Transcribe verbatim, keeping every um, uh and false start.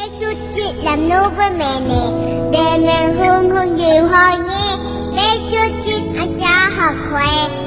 chút chị làm nô với mẹ nè, để mẹ hương hương nhiều hơn nhé. Bé chút chị ăn cho thật khỏe.